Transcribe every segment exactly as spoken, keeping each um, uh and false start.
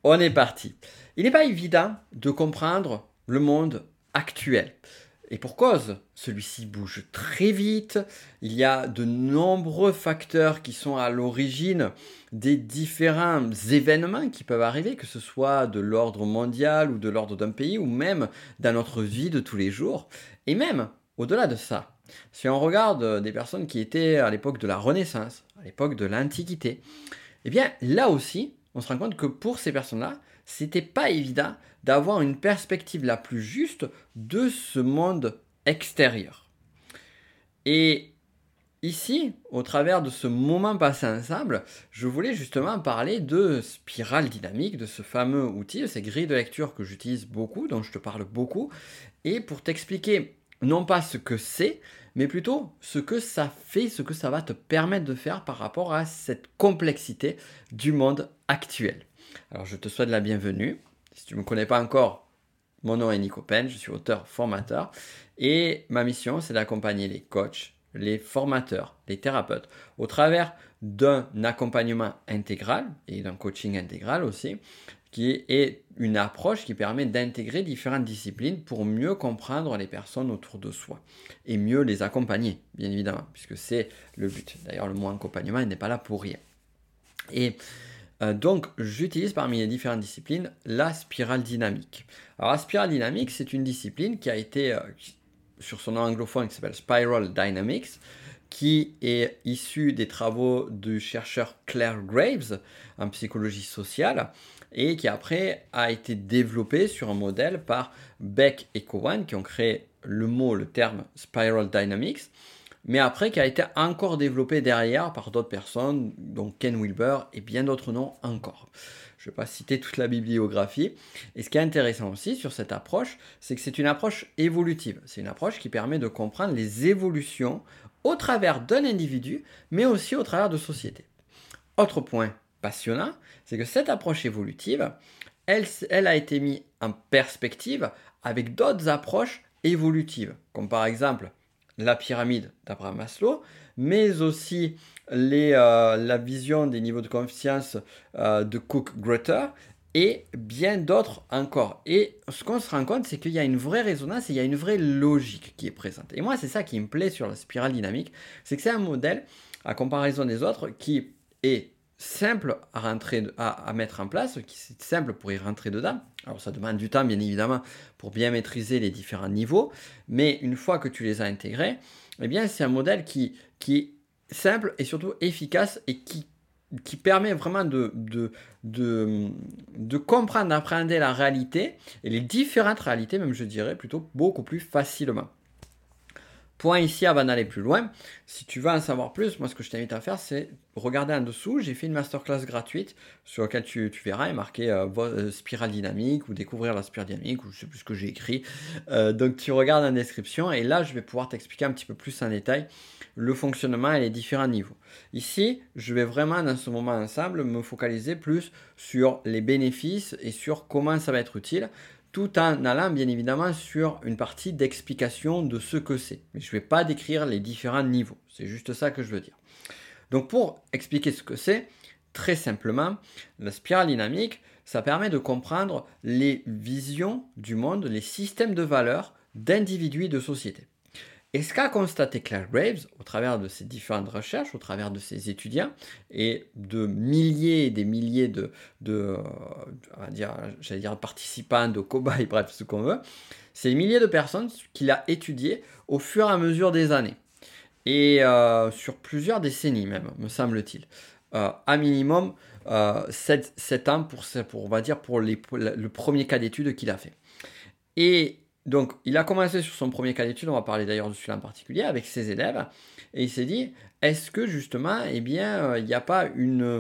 On est parti. Il n'est pas évident de comprendre le monde actuel. Et pour cause, celui-ci bouge très vite, il y a de nombreux facteurs qui sont à l'origine des différents événements qui peuvent arriver, que ce soit de l'ordre mondial ou de l'ordre d'un pays, ou même dans notre vie de tous les jours. Et même au-delà de ça, si on regarde des personnes qui étaient à l'époque de la Renaissance, à l'époque de l'Antiquité, eh bien là aussi, on se rend compte que pour ces personnes-là, c'était pas évident d'avoir une perspective la plus juste de ce monde extérieur. Et ici, au travers de ce moment passé ensemble, je voulais justement parler de spirale dynamique, de ce fameux outil, de ces grilles de lecture que j'utilise beaucoup, dont je te parle beaucoup, et pour t'expliquer non pas ce que c'est, mais plutôt ce que ça fait, ce que ça va te permettre de faire par rapport à cette complexité du monde actuel. Alors je te souhaite la bienvenue. Si tu ne me connais pas encore, mon nom est Nico Pen, je suis auteur formateur et ma mission c'est d'accompagner les coachs, les formateurs, les thérapeutes au travers d'un accompagnement intégral et d'un coaching intégral aussi, qui est une approche qui permet d'intégrer différentes disciplines pour mieux comprendre les personnes autour de soi et mieux les accompagner, bien évidemment, puisque c'est le but. D'ailleurs, le mot accompagnement il n'est pas là pour rien. Et euh, donc, j'utilise parmi les différentes disciplines la spirale dynamique. Alors, la spirale dynamique, c'est une discipline qui a été, euh, sur son nom anglophone, qui s'appelle Spiral Dynamics, qui est issue des travaux du chercheur Claire Graves en psychologie sociale et qui après a été développée sur un modèle par Beck et Cowan qui ont créé le mot, le terme Spiral Dynamics, mais après qui a été encore développé derrière par d'autres personnes, dont Ken Wilber et bien d'autres noms encore. Je ne vais pas citer toute la bibliographie. Et ce qui est intéressant aussi sur cette approche, c'est que c'est une approche évolutive. C'est une approche qui permet de comprendre les évolutions au travers d'un individu, mais aussi au travers de sociétés. Autre point passionnant, c'est que cette approche évolutive, elle, elle a été mise en perspective avec d'autres approches évolutives, comme par exemple la pyramide d'Abraham Maslow, mais aussi les, euh, la vision des niveaux de confiance euh, de Cook-Grutter et bien d'autres encore. Et ce qu'on se rend compte, c'est qu'il y a une vraie résonance et il y a une vraie logique qui est présente. Et moi, c'est ça qui me plaît sur la spirale dynamique, c'est que c'est un modèle, à comparaison des autres, qui est simple à, rentrer, à, à mettre en place, qui est simple pour y rentrer dedans. Alors ça demande du temps bien évidemment pour bien maîtriser les différents niveaux, mais une fois que tu les as intégrés, eh bien c'est un modèle qui, qui est simple et surtout efficace et qui, qui permet vraiment de, de, de, de comprendre, d'appréhender la réalité et les différentes réalités, même je dirais plutôt beaucoup plus facilement. Point ici avant d'aller plus loin, si tu veux en savoir plus, moi ce que je t'invite à faire c'est regarder en dessous, j'ai fait une masterclass gratuite sur laquelle tu, tu verras, il est marqué euh, euh, spirale dynamique ou découvrir la spirale dynamique ou je sais plus ce que j'ai écrit. Euh, donc tu regardes en description et là je vais pouvoir t'expliquer un petit peu plus en détail le fonctionnement et les différents niveaux. Ici, je vais vraiment dans ce moment ensemble me focaliser plus sur les bénéfices et sur comment ça va être utile, tout en allant bien évidemment sur une partie d'explication de ce que c'est. Mais je ne vais pas décrire les différents niveaux, c'est juste ça que je veux dire. Donc pour expliquer ce que c'est, très simplement, la spirale dynamique, ça permet de comprendre les visions du monde, les systèmes de valeurs d'individus et de sociétés. Et ce qu'a constaté Claire Graves au travers de ses différentes recherches, au travers de ses étudiants et de milliers et des milliers de, de on va dire, j'allais dire participants, de cobayes, bref, ce qu'on veut, c'est des milliers de personnes qu'il a étudiées au fur et à mesure des années. Et euh, sur plusieurs décennies même, me semble-t-il. Euh, à minimum euh, sept, sept ans pour, pour, on va dire, pour, les, pour le premier cas d'étude qu'il a fait. Et donc, il a commencé sur son premier cas d'étude, on va parler d'ailleurs de celui-là en particulier, avec ses élèves, et il s'est dit, est-ce que justement, eh bien, il n'y a pas une,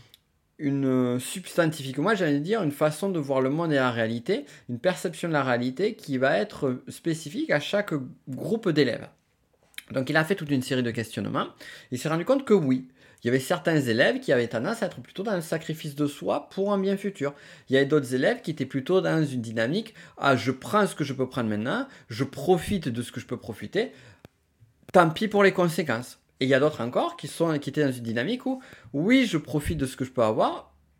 une substantifique, moi j'allais dire une façon de voir le monde et la réalité, une perception de la réalité qui va être spécifique à chaque groupe d'élèves. Donc il a fait toute une série de questionnements, il s'est rendu compte que oui, il y avait certains élèves qui avaient tendance à être plutôt dans le sacrifice de soi pour un bien futur. Il y avait d'autres élèves qui étaient plutôt dans une dynamique « Ah, je prends ce que je peux prendre maintenant, je profite de ce que je peux profiter, tant pis pour les conséquences. » Et il y a d'autres encore qui, sont, qui étaient dans une dynamique où « Oui, je profite de ce que je peux avoir,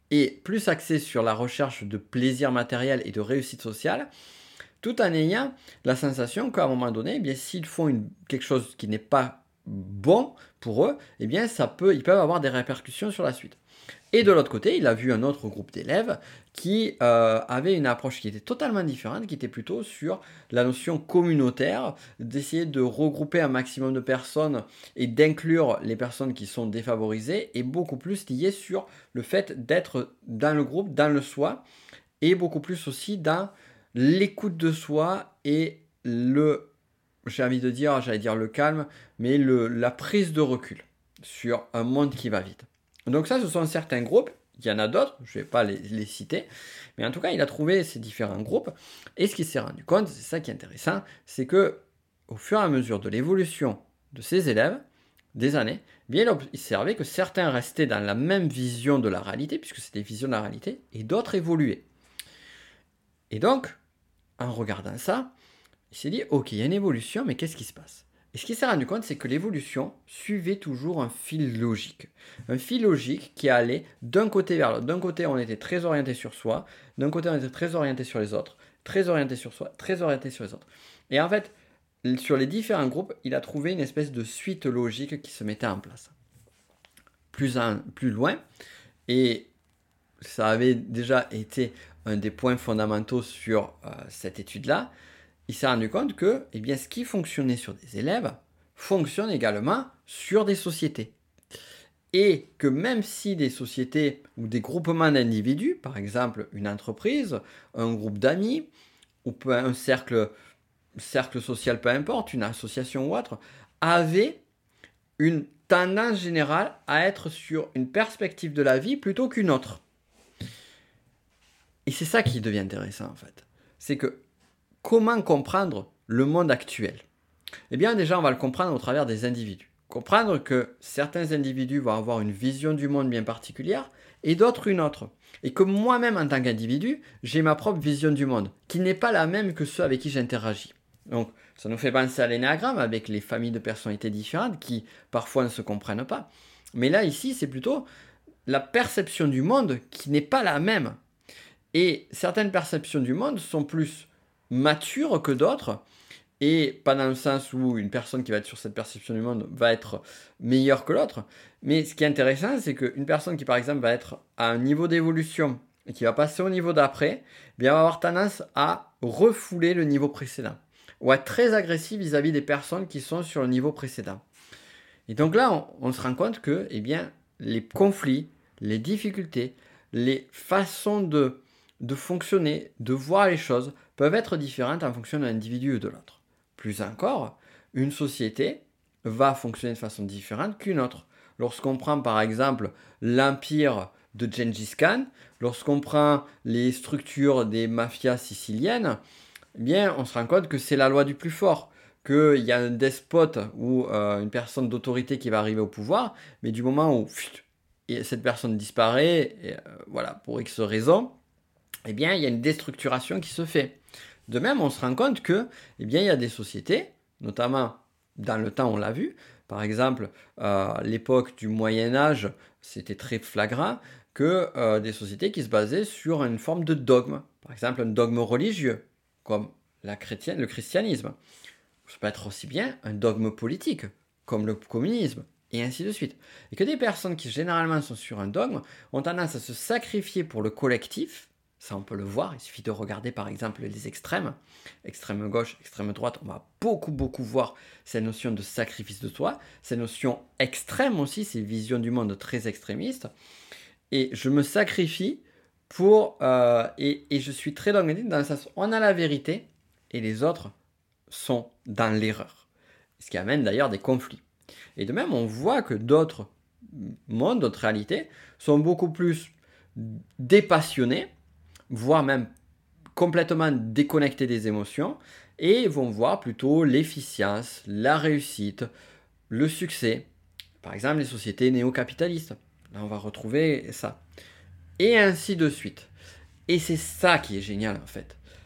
et plus axés sur la recherche de plaisir matériel et de réussite sociale, tout en ayant la sensation qu'à un moment donné, eh bien, s'ils font une, quelque chose qui n'est pas bon pour eux, eh bien, ça peut, ils peuvent avoir des répercussions sur la suite. Et de l'autre côté, il a vu un autre groupe d'élèves qui euh, avait une approche qui était totalement différente, qui était plutôt sur la notion communautaire, d'essayer de regrouper un maximum de personnes et d'inclure les personnes qui sont défavorisées, et beaucoup plus lié sur le fait d'être dans le groupe, dans le soi, et beaucoup plus aussi dans l'écoute de soi et le, j'ai envie de dire, j'allais dire le calme, mais le, la prise de recul sur un monde qui va vite. Donc ça, ce sont certains groupes, il y en a d'autres, je ne vais pas les, les citer, mais en tout cas, il a trouvé ces différents groupes, et ce qu'il s'est rendu compte, c'est ça qui est intéressant, c'est que au fur et à mesure de l'évolution de ses élèves, des années, bien il a observé que certains restaient dans la même vision de la réalité, puisque c'était une vision de la réalité, et d'autres évoluaient. Et donc, en regardant ça, il s'est dit, ok, il y a une évolution, mais qu'est-ce qui se passe? Et ce qu'il s'est rendu compte, c'est que l'évolution suivait toujours un fil logique. Un fil logique qui allait d'un côté vers l'autre. D'un côté, on était très orienté sur soi. D'un côté, on était très orienté sur les autres. Très orienté sur soi, très orienté sur les autres. Et en fait, sur les différents groupes, il a trouvé une espèce de suite logique qui se mettait en place. Plus, en, plus loin, et ça avait déjà été un des points fondamentaux sur euh, cette étude-là, il s'est rendu compte que eh bien, ce qui fonctionnait sur des élèves fonctionne également sur des sociétés. Et que même si des sociétés ou des groupements d'individus, par exemple une entreprise, un groupe d'amis, ou un cercle, cercle social, peu importe, une association ou autre, avaient une tendance générale à être sur une perspective de la vie plutôt qu'une autre. Et c'est ça qui devient intéressant en fait. C'est que comment comprendre le monde actuel? Eh bien déjà on va le comprendre au travers des individus. Comprendre que certains individus vont avoir une vision du monde bien particulière et d'autres une autre. Et que moi-même en tant qu'individu, j'ai ma propre vision du monde, qui n'est pas la même que ceux avec qui j'interagis. Donc ça nous fait penser à l'énéagramme avec les familles de personnalités différentes qui parfois ne se comprennent pas. Mais là ici c'est plutôt la perception du monde qui n'est pas la même. Et certaines perceptions du monde sont plus matures que d'autres, et pas dans le sens où une personne qui va être sur cette perception du monde va être meilleure que l'autre, mais ce qui est intéressant, c'est qu'une personne qui par exemple va être à un niveau d'évolution et qui va passer au niveau d'après, eh bien, va avoir tendance à refouler le niveau précédent, ou à être très agressif vis-à-vis des personnes qui sont sur le niveau précédent. Et donc là, on, on se rend compte que eh bien, les conflits, les difficultés, les façons de de fonctionner, de voir les choses, peuvent être différentes en fonction d'un individu ou de l'autre. Plus encore, une société va fonctionner de façon différente qu'une autre. Lorsqu'on prend par exemple l'empire de Gengis Khan, lorsqu'on prend les structures des mafias siciliennes, eh bien, on se rend compte que c'est la loi du plus fort, qu'il y a un despote ou euh, une personne d'autorité qui va arriver au pouvoir, mais du moment où pff, et cette personne disparaît, et, euh, voilà, pour X raisons, eh bien, il y a une déstructuration qui se fait. De même, on se rend compte que, eh bien, il y a des sociétés, notamment dans le temps, on l'a vu, par exemple, euh, l'époque du Moyen-Âge, c'était très flagrant, que euh, des sociétés qui se basaient sur une forme de dogme, par exemple un dogme religieux, comme la chrétienne, le christianisme. Ça peut être aussi bien un dogme politique, comme le communisme, et ainsi de suite. Et que des personnes qui généralement sont sur un dogme ont tendance à se sacrifier pour le collectif. Ça, on peut le voir. Il suffit de regarder, par exemple, les extrêmes. Extrême gauche, extrême droite. On va beaucoup, beaucoup voir cette notion de sacrifice de soi. Cette notion extrême aussi, ces visions du monde très extrémistes. Et je me sacrifie pour... Euh, et, et je suis très dogmatique dans le sens où on a la vérité et les autres sont dans l'erreur. Ce qui amène d'ailleurs des conflits. Et de même, on voit que d'autres mondes, d'autres réalités, sont beaucoup plus dépassionnés, voire même complètement déconnectés des émotions, et vont voir plutôt l'efficience, la réussite, le succès. Par exemple, les sociétés néo-capitalistes. Là, on va retrouver ça. Et ainsi de suite. Et c'est ça qui est génial, en fait.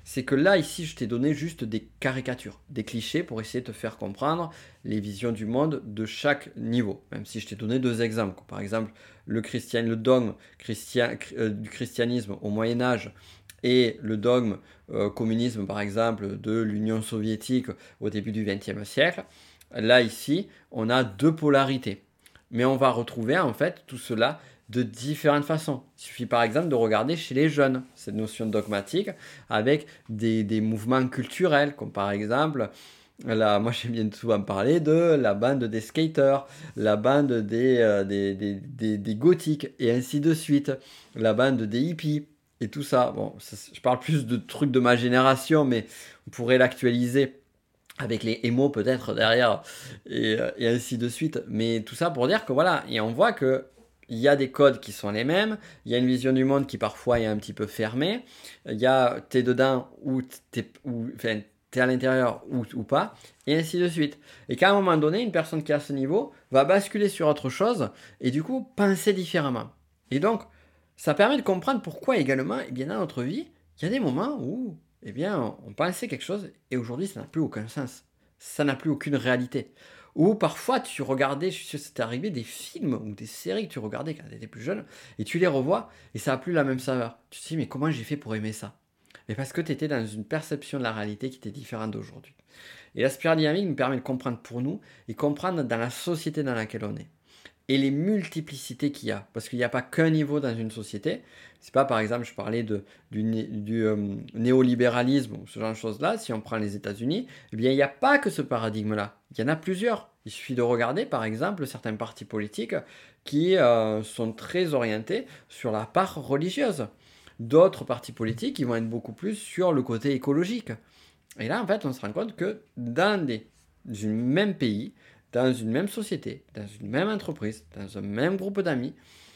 c'est que là, ici, je t'ai donné juste des caricatures, des clichés pour essayer de te faire comprendre les visions du monde de chaque niveau. Même si je t'ai donné deux exemples. Par exemple, le, christian, le dogme christian, euh, du christianisme au Moyen-Âge et le dogme euh, communisme, par exemple, de l'Union soviétique au début du vingtième siècle. Là, ici, on a deux polarités. Mais on va retrouver, en fait, tout cela de différentes façons. Il suffit par exemple de regarder chez les jeunes cette notion dogmatique avec des, des mouvements culturels, comme par exemple, là, moi j'aime bien souvent parler de la bande des skaters, la bande des, euh, des, des, des, des gothiques, et ainsi de suite, la bande des hippies, et tout ça. Bon, ça, je parle plus de trucs de ma génération, mais on pourrait l'actualiser avec les émos peut-être derrière, et, et ainsi de suite. Mais tout ça pour dire que voilà, et on voit que il y a des codes qui sont les mêmes, il y a une vision du monde qui parfois est un petit peu fermée, il y a t'es dedans ou t'es, ou, enfin, t'es à l'intérieur ou, ou pas, et ainsi de suite. Et qu'à un moment donné, une personne qui est à ce niveau va basculer sur autre chose et du coup penser différemment. Et donc, ça permet de comprendre pourquoi également, eh bien, dans notre vie, il y a des moments où eh bien, on pensait quelque chose et aujourd'hui ça n'a plus aucun sens. Ça n'a plus aucune réalité. Ou parfois tu regardais, je suis sûr que c'était arrivé, des films ou des séries que tu regardais quand tu étais plus jeune et tu les revois et ça n'a plus la même saveur. Tu te dis mais comment j'ai fait pour aimer ça? Mais parce que tu étais dans une perception de la réalité qui était différente d'aujourd'hui. Et la spirale dynamique nous permet de comprendre pour nous et comprendre dans la société dans laquelle on est. Et les multiplicités qu'il y a. Parce qu'il n'y a pas qu'un niveau dans une société. C'est pas, par exemple, je parlais de, du, du euh, néolibéralisme ou ce genre de choses-là. Si on prend les États-Unis, eh bien, il n'y a pas que ce paradigme-là. Il y en a plusieurs. Il suffit de regarder, par exemple, certains partis politiques qui euh, sont très orientés sur la part religieuse. D'autres partis politiques qui vont être beaucoup plus sur le côté écologique. Et là, en fait, on se rend compte que dans des, dans un même pays, dans une même société, dans une même entreprise, dans un même groupe d'amis,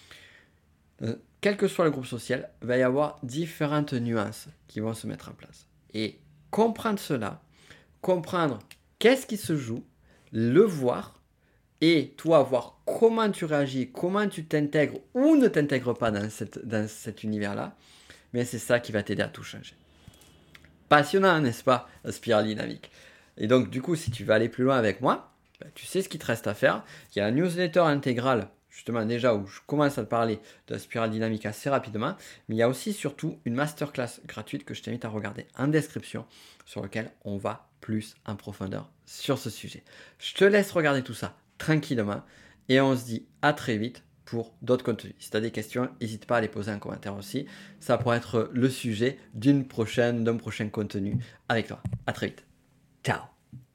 euh, quel que soit le groupe social, il va y avoir différentes nuances qui vont se mettre en place. Et comprendre cela, comprendre qu'est-ce qui se joue, le voir, et toi voir comment tu réagis, comment tu t'intègres ou ne t'intègres pas dans, cette, dans cet univers-là, mais c'est ça qui va t'aider à tout changer. Passionnant, n'est-ce pas, la spirale dynamique. Et donc, du coup, si tu veux aller plus loin avec moi, ben, tu sais ce qu'il te reste à faire. Il y a la newsletter intégrale, justement, déjà, où je commence à te parler de la spirale dynamique assez rapidement. Mais il y a aussi, surtout, une masterclass gratuite que je t'invite à regarder en description, sur laquelle on va plus en profondeur sur ce sujet. Je te laisse regarder tout ça tranquillement et on se dit à très vite pour d'autres contenus. Si tu as des questions, n'hésite pas à les poser en commentaire aussi. Ça pourrait être le sujet d'une prochaine, d'un prochain contenu avec toi. À très vite. Ciao.